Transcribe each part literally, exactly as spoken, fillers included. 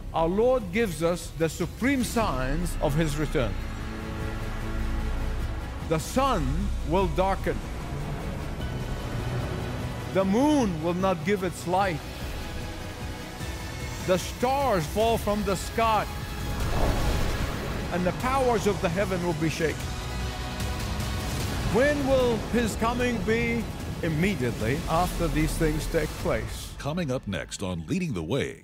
our Lord gives us the supreme signs of His return. The sun will darken. The moon will not give its light. The stars fall from the sky, and the powers of the heaven will be shaken. When will His coming be? Immediately after these things take place. Coming up next on Leading the Way.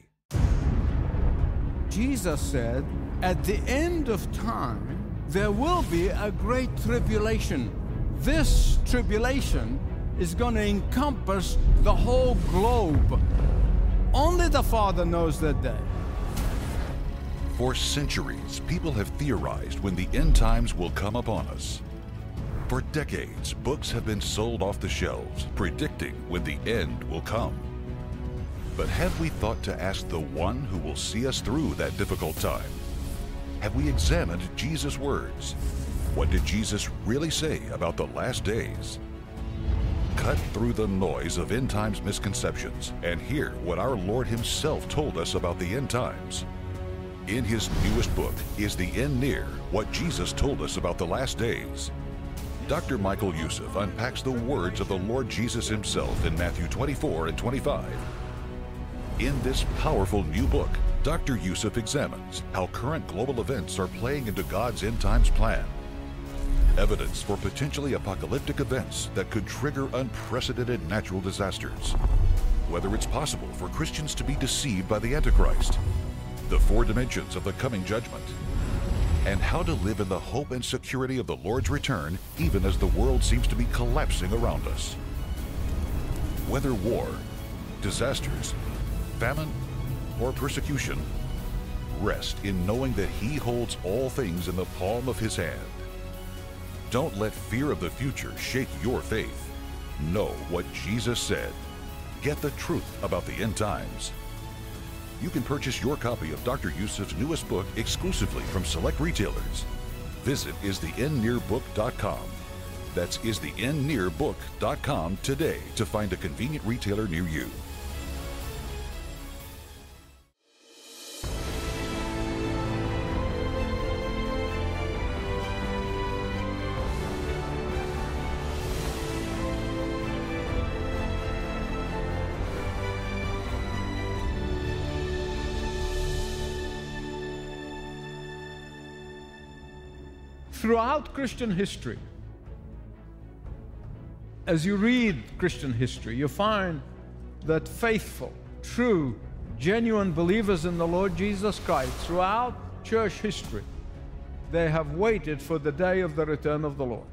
Jesus said, at the end of time, there will be a great tribulation. This tribulation is going to encompass the whole globe. Only the Father knows that day. For centuries, people have theorized when the end times will come upon us. For decades, books have been sold off the shelves, predicting when the end will come. But have we thought to ask the one who will see us through that difficult time? Have we examined Jesus' words? What did Jesus really say about the last days? Cut through the noise of end times misconceptions and hear what our Lord Himself told us about the end times. In His newest book, Is the End Near? What Jesus Told Us About the Last Days. Doctor Michael Youssef unpacks the words of the Lord Jesus Himself in Matthew twenty-four and twenty-five. In this powerful new book, Doctor Youssef examines how current global events are playing into God's end times plan. Evidence for potentially apocalyptic events that could trigger unprecedented natural disasters. Whether it's possible for Christians to be deceived by the Antichrist. The four dimensions of the coming judgment. And how to live in the hope and security of the Lord's return even as the world seems to be collapsing around us. Whether war, disasters, famine, or persecution, rest in knowing that He holds all things in the palm of His hand. Don't let fear of the future shake your faith. Know what Jesus said. Get the truth about the end times. You can purchase your copy of Doctor Youssef's newest book exclusively from select retailers. Visit is the end near book dot com. That's is the end near book dot com today to find a convenient retailer near you. Throughout Christian history, as you read Christian history, you find that faithful, true, genuine believers in the Lord Jesus Christ throughout church history, they have waited for the day of the return of the Lord.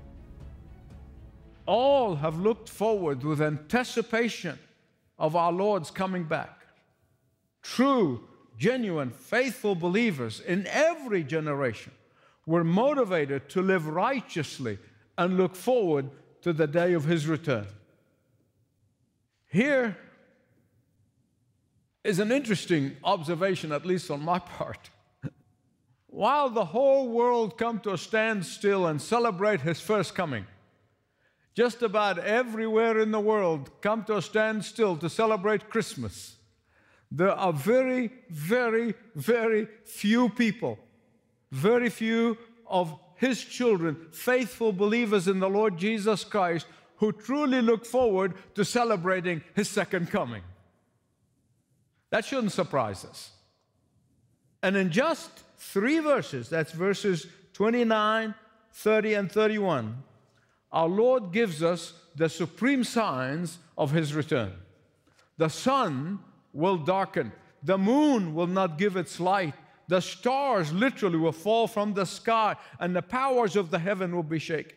All have looked forward with anticipation of our Lord's coming back. True, genuine, faithful believers in every generation were motivated to live righteously and look forward to the day of His return. Here is an interesting observation, at least on my part. While the whole world come to a standstill and celebrate His first coming, just about everywhere in the world come to a standstill to celebrate Christmas. There are very, very, very few people, very few of His children, faithful believers in the Lord Jesus Christ, who truly look forward to celebrating His second coming. That shouldn't surprise us. And in just three verses, that's verses twenty-nine, thirty, and thirty-one, our Lord gives us the supreme signs of His return. The sun will darken. The moon will not give its light. The stars literally will fall from the sky, and the powers of the heaven will be shaken.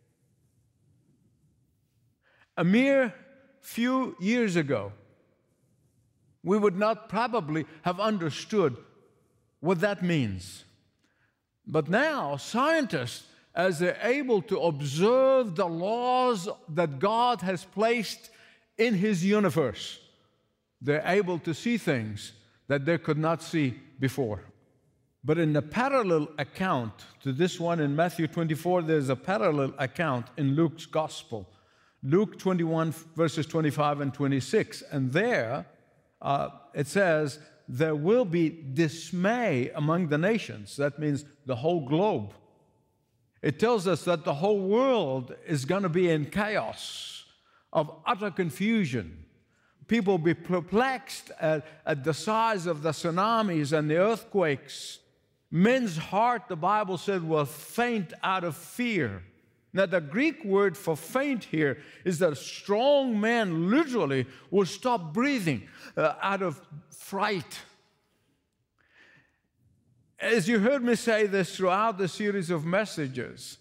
A mere few years ago, we would not probably have understood what that means. But now, scientists, as they're able to observe the laws that God has placed in His universe, they're able to see things that they could not see before. But in the parallel account to this one in Matthew twenty-four, there's a parallel account in Luke's Gospel. Luke twenty-one, verses twenty-five and twenty-six. And there, uh, it says, there will be dismay among the nations. That means the whole globe. It tells us that the whole world is going to be in chaos of utter confusion. People will be perplexed at, at the size of the tsunamis and the earthquakes. Men's heart, the Bible said, will faint out of fear. Now, the Greek word for faint here is that a strong man literally will stop breathing uh, out of fright. As you heard me say this throughout the series of messages,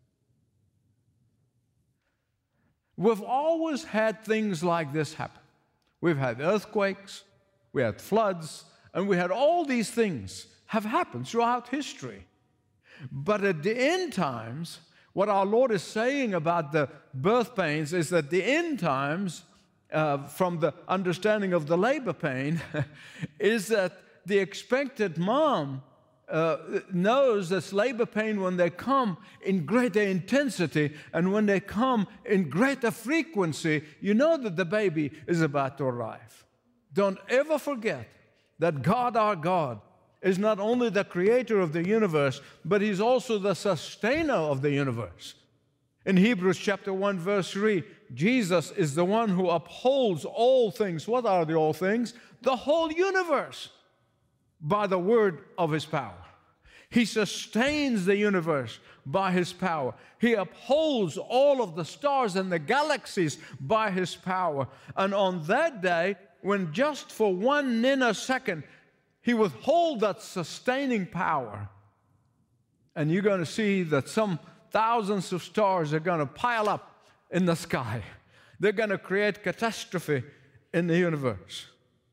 we've always had things like this happen. We've had earthquakes, we had floods, and we had all these things have happened throughout history. But at the end times, what our Lord is saying about the birth pains is that the end times, uh, from the understanding of the labor pain, is that the expectant mom uh, knows that labor pain, when they come in greater intensity and when they come in greater frequency, you know that the baby is about to arrive. Don't ever forget that God, our God, is not only the creator of the universe, but He's also the sustainer of the universe. In Hebrews chapter one, verse three, Jesus is the one who upholds all things. What are the all things? The whole universe, by the word of His power. He sustains the universe by His power. He upholds all of the stars and the galaxies by His power. And on that day, when just for one nanosecond He withholds that sustaining power, and you're going to see that some thousands of stars are going to pile up in the sky. They're going to create catastrophe in the universe.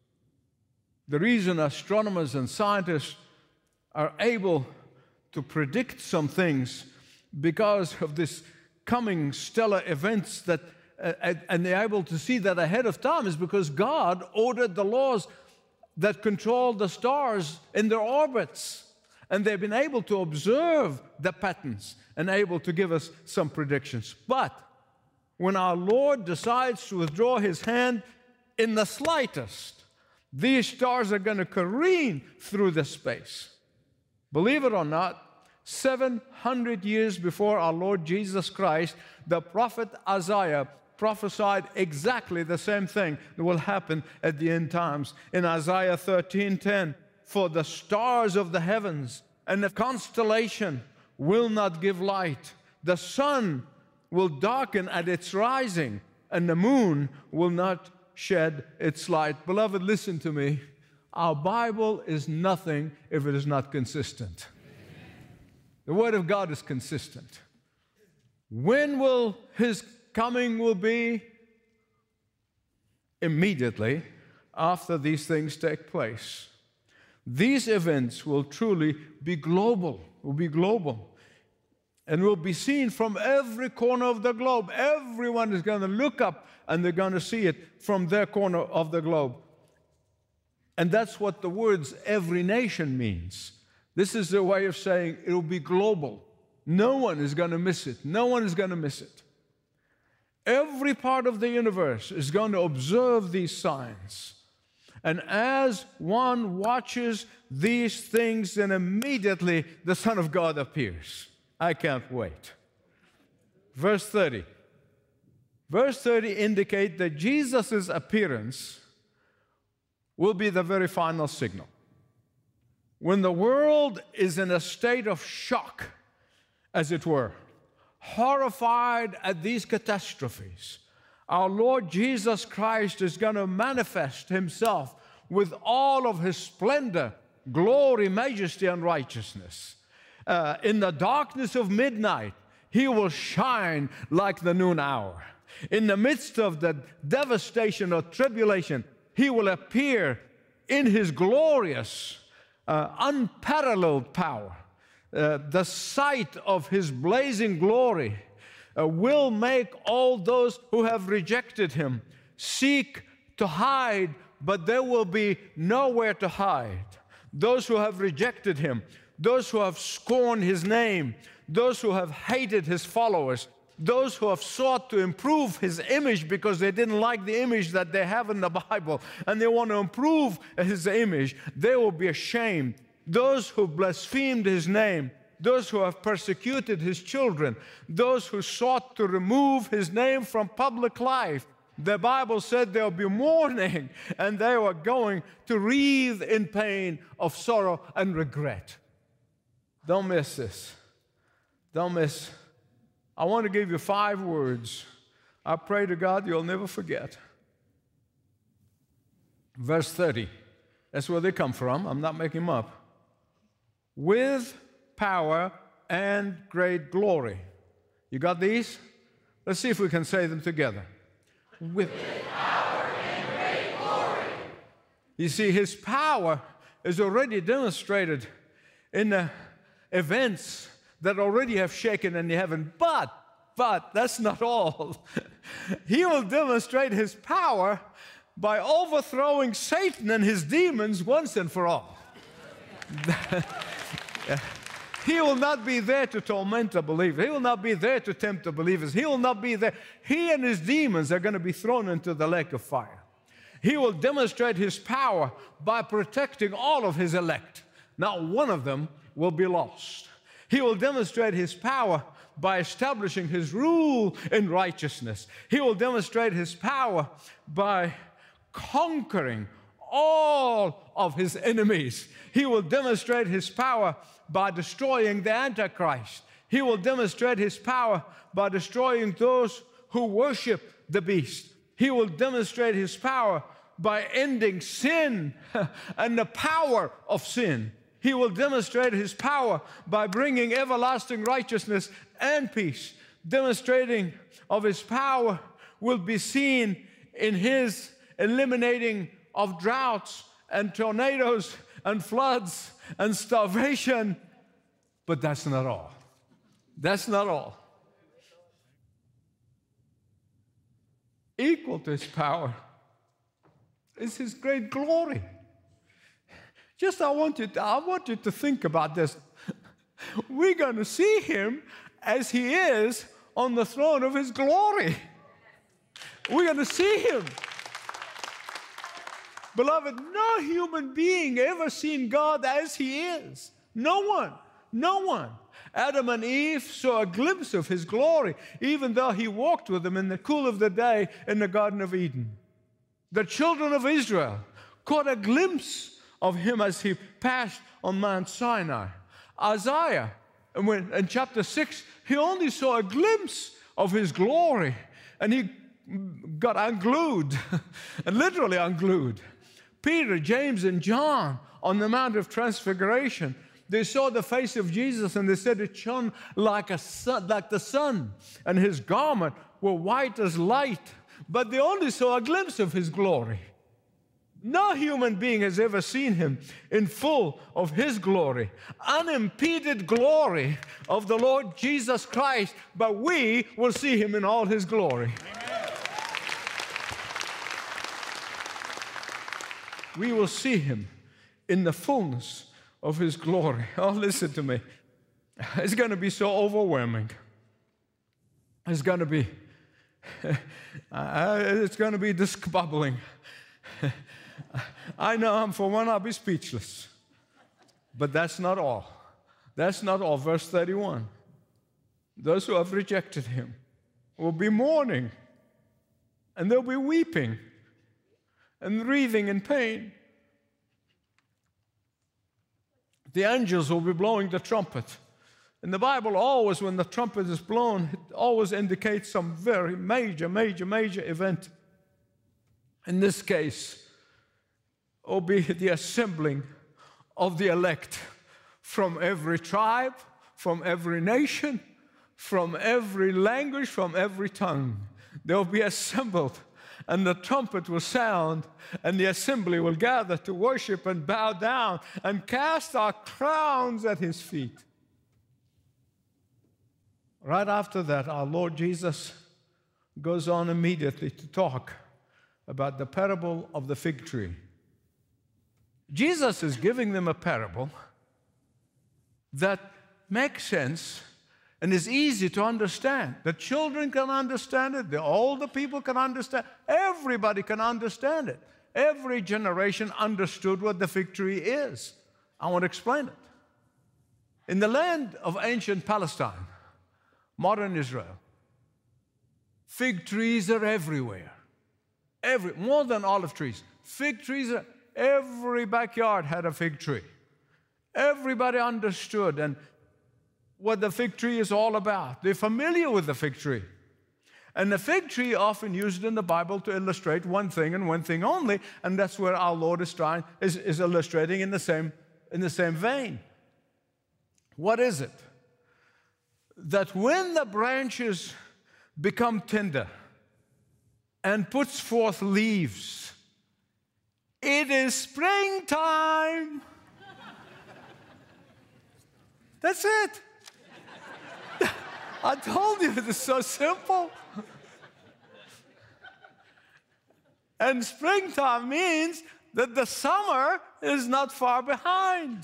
The reason astronomers and scientists are able to predict some things because of this coming stellar events, that uh, and they're able to see that ahead of time, is because God ordered the laws that control the stars in their orbits. And they've been able to observe the patterns and able to give us some predictions. But when our Lord decides to withdraw His hand in the slightest, these stars are going to careen through the space. Believe it or not, seven hundred years before our Lord Jesus Christ, the prophet Isaiah prophesied exactly the same thing that will happen at the end times. In Isaiah thirteen ten, for the stars of the heavens and the constellation will not give light. The sun will darken at its rising, and the moon will not shed its light. Beloved, listen to me. Our Bible is nothing if it is not consistent. The Word of God is consistent. When will His coming will be? Immediately after these things take place. These events will truly be global, will be global, and will be seen from every corner of the globe. Everyone is going to look up and they're going to see it from their corner of the globe. And that's what the words every nation means. This is a way of saying it will be global. No one is going to miss it. No one is going to miss it. Every part of the universe is going to observe these signs. And as one watches these things, then immediately the Son of God appears. I can't wait. Verse thirty. Verse thirty indicates that Jesus' appearance will be the very final signal. When the world is in a state of shock, as it were, horrified at these catastrophes, our Lord Jesus Christ is going to manifest Himself with all of His splendor, glory, majesty, and righteousness. Uh, in the darkness of midnight, He will shine like the noon hour. In the midst of the devastation or tribulation, He will appear in His glorious, uh, unparalleled power. Uh, the sight of His blazing glory uh, will make all those who have rejected Him seek to hide, but there will be nowhere to hide. Those who have rejected Him, those who have scorned His name, those who have hated His followers, those who have sought to improve his image because they didn't like the image that they have in the Bible, and they want to improve his image, they will be ashamed. Those who blasphemed his name, those who have persecuted his children, those who sought to remove his name from public life, the Bible said there will be mourning, and they were going to writhe in pain of sorrow and regret. Don't miss this. Don't miss. I want to give you five words. I pray to God you'll never forget. Verse thirty. That's where they come from. I'm not making them up. With power and great glory. You got these? Let's see if we can say them together. With, With power and great glory. You see, his power is already demonstrated in the events that already have shaken in heaven. But, but, that's not all. He will demonstrate his power by overthrowing Satan and his demons once and for all. He will not be there to torment the believer. He will not be there to tempt the believers. He will not be there. He and his demons are going to be thrown into the lake of fire. He will demonstrate his power by protecting all of his elect. Not one of them will be lost. He will demonstrate his power by establishing his rule in righteousness. He will demonstrate his power by conquering all of his enemies. He will demonstrate his power by destroying the Antichrist. He will demonstrate his power by destroying those who worship the beast. He will demonstrate his power by ending sin and the power of sin. He will demonstrate his power by bringing everlasting righteousness and peace. Demonstrating of his power will be seen in his eliminating of droughts and tornadoes and floods and starvation. But that's not all. That's not all. Equal to his power is his great glory. Just I want you to, I want you to think about this. We're going to see him as he is on the throne of his glory. We're going to see him. Beloved, no human being ever seen God as he is. No one. No one. Adam and Eve saw a glimpse of his glory, even though he walked with them in the cool of the day in the Garden of Eden. The children of Israel caught a glimpse of him as he passed on Mount Sinai. Isaiah, in chapter six, he only saw a glimpse of his glory, and he got unglued, and literally unglued. Peter, James, and John on the Mount of Transfiguration, they saw the face of Jesus, and they said it shone like a sun, like the sun, and his garment were white as light. But they only saw a glimpse of his glory. No human being has ever seen him in full of his glory, unimpeded glory of the Lord Jesus Christ, but we will see him in all his glory. Amen. We will see him in the fullness of his glory. Oh, listen to me. It's going to be so overwhelming. It's going to be, uh, it's going to be discombobulating. I know, I'm for one, I'll be speechless. But that's not all. That's not all. Verse thirty-one. Those who have rejected him will be mourning, and they'll be weeping and writhing in pain. The angels will be blowing the trumpet. In the Bible, always when the trumpet is blown, it always indicates some very major, major, major event. In this case, it will be the assembling of the elect from every tribe, from every nation, from every language, from every tongue. They will be assembled, and the trumpet will sound, and the assembly will gather to worship and bow down and cast our crowns at his feet. Right after that, our Lord Jesus goes on immediately to talk about the parable of the fig tree. Jesus is giving them a parable that makes sense and it's easy to understand. The children can understand it. The older people can understand. Everybody can understand it. Every generation understood what the fig tree is. I want to explain it. In the land of ancient Palestine, modern Israel, fig trees are everywhere. Every, more than olive trees. Fig trees, are, every backyard had a fig tree. Everybody understood and what the fig tree is all about. They're familiar with the fig tree. And the fig tree often used in the Bible to illustrate one thing and one thing only, and that's where our Lord is trying, is, is illustrating in the same, in the same vein. What is it? That when the branches become tender and puts forth leaves, it is springtime. That's it. I told you it is so simple. And springtime means that the summer is not far behind.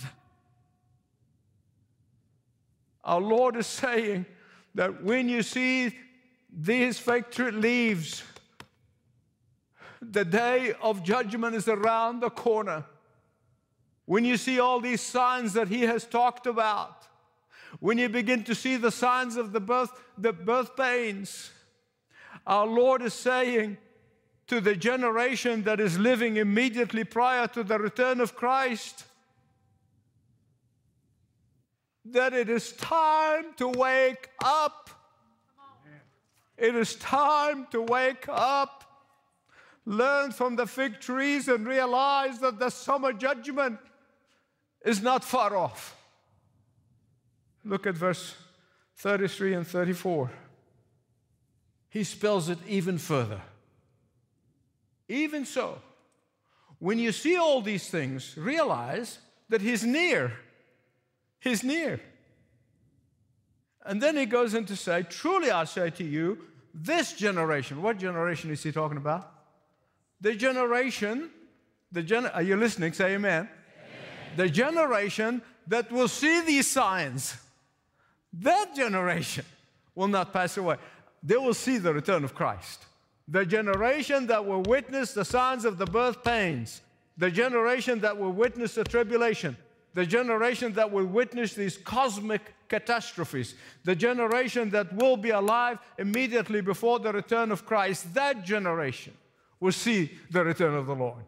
Our Lord is saying that when you see these fig tree leaves, the day of judgment is around the corner. When you see all these signs that He has talked about, when you begin to see the signs of the birth, the birth pains, our Lord is saying to the generation that is living immediately prior to the return of Christ, that it is time to wake up. It is time to wake up. Learn from the fig trees and realize that the summer judgment is not far off. Look at verse thirty-three and thirty-four. He spells it even further. Even so, when you see all these things, realize that He's near. He's near. And then He goes on to say, truly I say to you, this generation, what generation is He talking about? The generation, the gen are you listening? Say amen. Amen. The generation that will see these signs, that generation will not pass away. They will see the return of Christ. The generation that will witness the signs of the birth pains, the generation that will witness the tribulation, the generation that will witness these cosmic catastrophes, the generation that will be alive immediately before the return of Christ, that generation will see the return of the Lord.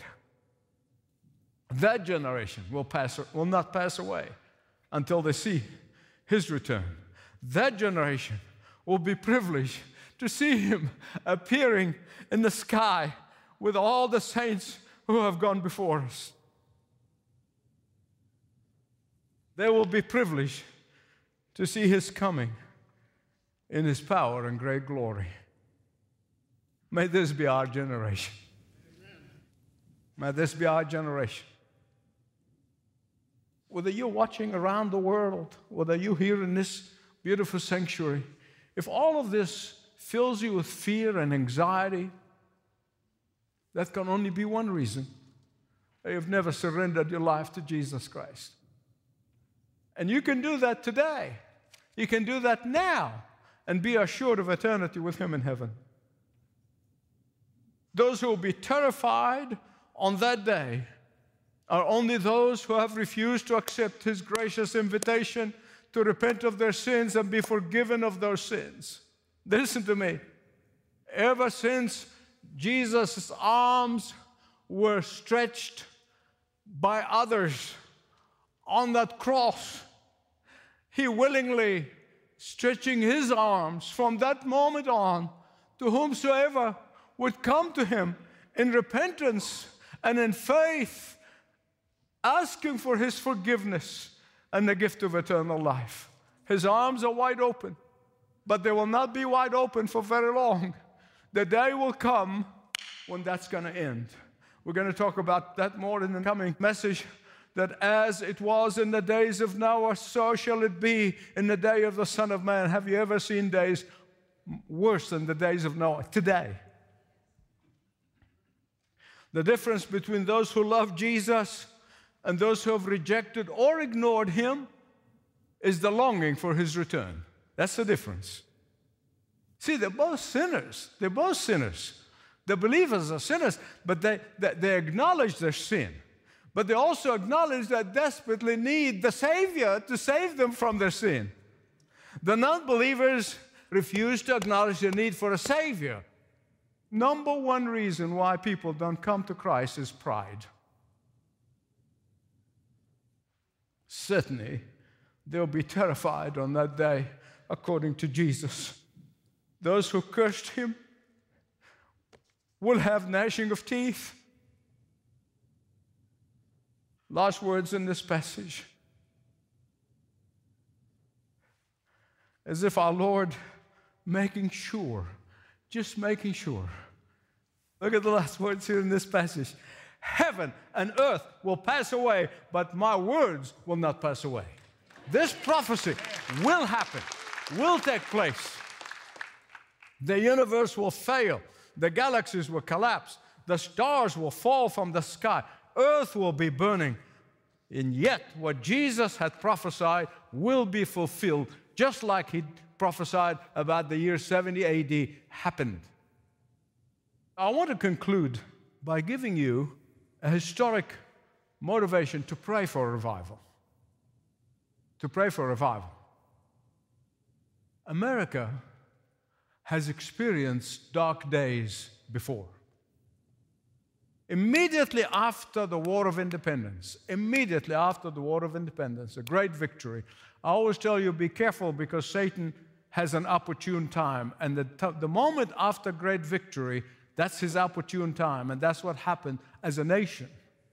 That generation will pass, will not pass away until they see His return. That generation will be privileged to see Him appearing in the sky with all the saints who have gone before us. They will be privileged to see His coming in His power and great glory. May this be our generation. May this be our generation. Whether you're watching around the world, whether you're here in this beautiful sanctuary, if all of this fills you with fear and anxiety, that can only be one reason. You've never surrendered your life to Jesus Christ. And you can do that today. You can do that now and be assured of eternity with Him in heaven. Those who will be terrified on that day are only those who have refused to accept His gracious invitation to repent of their sins and be forgiven of their sins. Listen to me. Ever since Jesus' arms were stretched by others on that cross, He willingly stretching His arms from that moment on to whomsoever would come to Him in repentance and in faith, asking for His forgiveness and the gift of eternal life. His arms are wide open, but they will not be wide open for very long. The day will come when that's going to end. We're going to talk about that more in the coming message, that as it was in the days of Noah, so shall it be in the day of the Son of Man. Have you ever seen days worse than the days of Noah? Today. The difference between those who love Jesus and those who have rejected or ignored Him is the longing for His return. That's the difference. See, they're both sinners. They're both sinners. The believers are sinners, but they, they, they acknowledge their sin. But they also acknowledge that desperately need the Savior to save them from their sin. The non-believers refuse to acknowledge the need for a Savior. Number one reason why people don't come to Christ is pride. Certainly, they'll be terrified on that day, according to Jesus. Those who cursed him will have gnashing of teeth. Last words in this passage. As if our Lord making sure, just making sure. Look at the last words here in this passage. Heaven and earth will pass away, but my words will not pass away. This prophecy will happen, will take place. The universe will fail. The galaxies will collapse. The stars will fall from the sky. Earth will be burning. And yet, what Jesus had prophesied will be fulfilled, just like he prophesied about the year seventy A D happened. I want to conclude by giving you a historic motivation to pray for a revival. To pray for a revival. America has experienced dark days before. Immediately after the War of Independence, immediately after the War of Independence, a great victory. I always tell you, be careful, because Satan has an opportune time. And the, t- the moment after great victory, that's his opportune time. And that's what happened as a nation.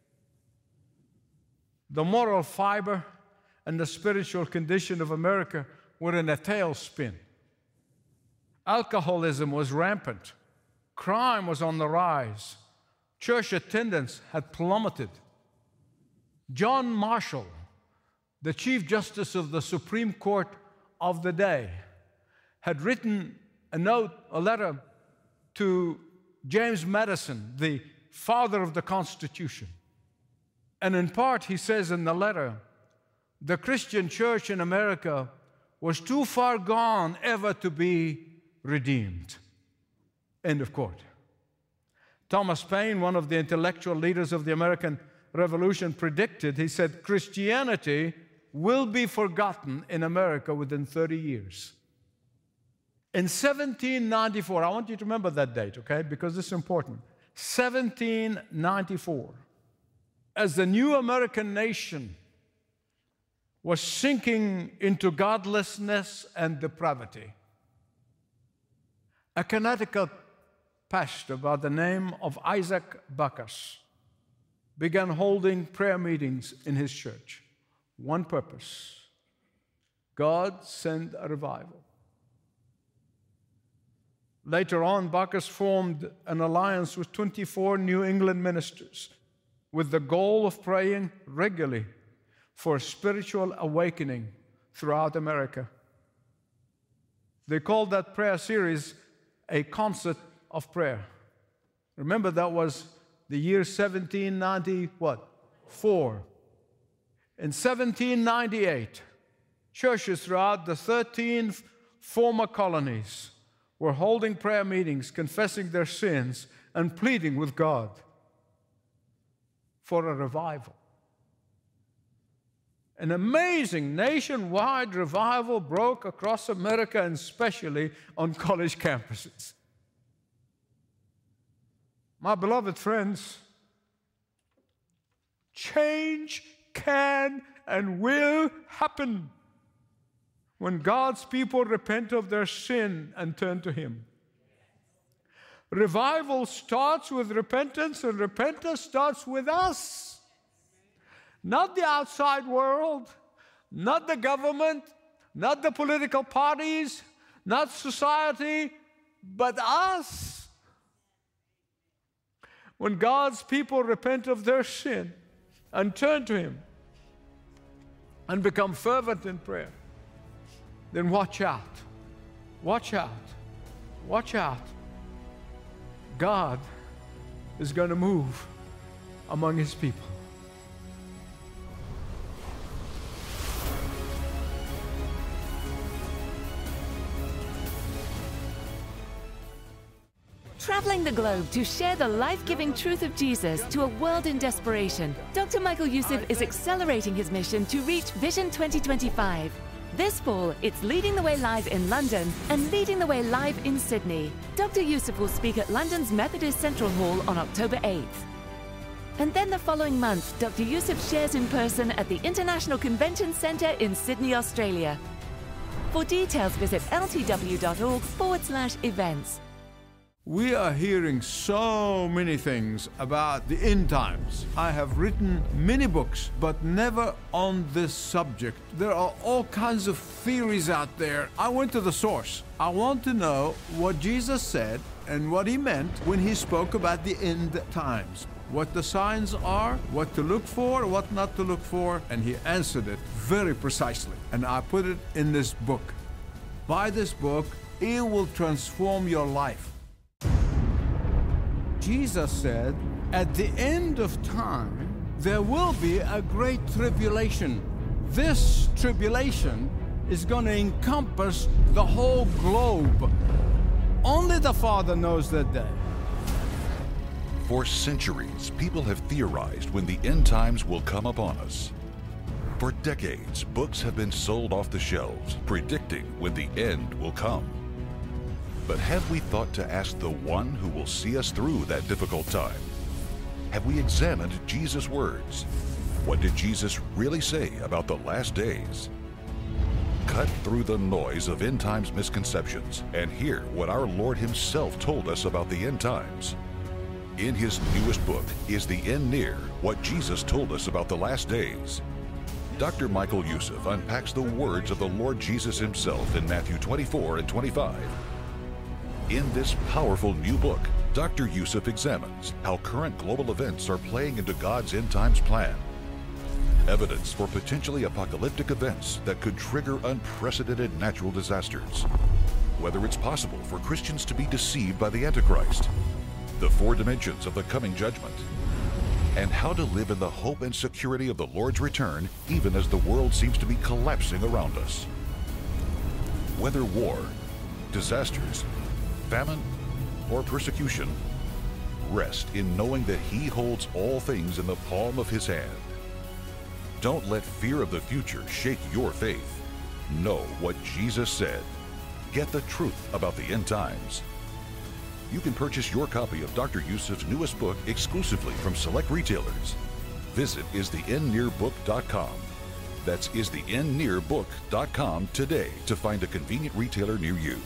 The moral fiber and the spiritual condition of America were in a tailspin. Alcoholism was rampant. Crime was on the rise. Church attendance had plummeted. John Marshall, the Chief Justice of the Supreme Court of the day, had written a note, a letter to James Madison, the father of the Constitution. And in part, he says in the letter, the Christian church in America was too far gone ever to be redeemed. End of quote. Thomas Paine, one of the intellectual leaders of the American Revolution, predicted, he said, Christianity will be forgotten in America within thirty years. In seventeen ninety-four, I want you to remember that date, okay, because this is important. seventeen ninety-four, as the new American nation was sinking into godlessness and depravity, a Connecticut pastor by the name of Isaac Backus began holding prayer meetings in his church. One purpose: God send a revival. Later on, Backus formed an alliance with twenty-four New England ministers with the goal of praying regularly for a spiritual awakening throughout America. They called that prayer series a concert of prayer. Remember, that was the year seventeen ninety, what? Four. In seventeen ninety-eight, churches throughout the thirteen former colonies were holding prayer meetings, confessing their sins and pleading with God for a revival. An amazing nationwide revival broke across America, and especially on college campuses. My beloved friends, change can and will happen when God's people repent of their sin and turn to Him. Revival starts with repentance, and repentance starts with us. Not the outside world, not the government, not the political parties, not society, but us. When God's people repent of their sin and turn to Him and become fervent in prayer, then watch out, watch out, watch out. God is going to move among His people. traveling the globe to share the life-giving truth of Jesus to a world in desperation, Doctor Michael Youssef is accelerating his mission to reach Vision twenty twenty-five. This fall, it's Leading the Way Live in London and Leading the Way Live in Sydney. Doctor Youssef will speak at London's Methodist Central Hall on October eighth. And then the following month, Doctor Youssef shares in person at the International Convention Centre in Sydney, Australia. For details, visit ltw.org forward slash events. We are hearing so many things about the end times. I have written many books, but never on this subject. There are all kinds of theories out there. I went to the source. I want to know what Jesus said and what he meant when he spoke about the end times. What the signs are, what to look for, what not to look for, and he answered it very precisely. And I put it in this book. Buy this book, it will transform your life. Jesus said, at the end of time, there will be a great tribulation. This tribulation is going to encompass the whole globe. Only the Father knows that day. For centuries, people have theorized when the end times will come upon us. For decades, books have been sold off the shelves, predicting when the end will come. But have we thought to ask the one who will see us through that difficult time? Have we examined Jesus' words? What did Jesus really say about the last days? Cut through the noise of end times misconceptions and hear what our Lord himself told us about the end times. In his newest book, Is the End Near? What Jesus Told Us About the Last Days. Doctor Michael Youssef unpacks the words of the Lord Jesus himself in Matthew twenty-four and twenty-five. In this powerful new book, Doctor Youssef examines how current global events are playing into God's end times plan. Evidence for potentially apocalyptic events that could trigger unprecedented natural disasters. Whether it's possible for Christians to be deceived by the Antichrist. The four dimensions of the coming judgment. And how to live in the hope and security of the Lord's return even as the world seems to be collapsing around us. Whether war, disasters, famine, or persecution, rest in knowing that he holds all things in the palm of his hand. Don't let fear of the future shake your faith. Know what Jesus said. Get the truth about the end times. You can purchase your copy of Doctor Youssef's newest book exclusively from select retailers. Visit is the end near book dot com. That's is the end near book dot com today to find a convenient retailer near you.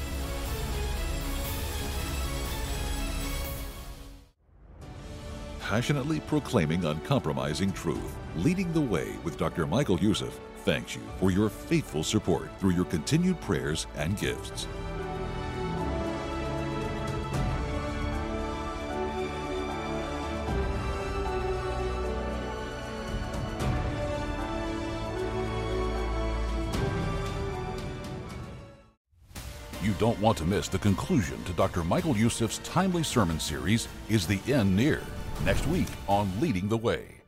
Passionately proclaiming uncompromising truth, leading the way with Doctor Michael Youssef thanks you for your faithful support through your continued prayers and gifts. You don't want to miss the conclusion to Doctor Michael Youssef's timely sermon series, Is the End Near? Next week on Leading the Way.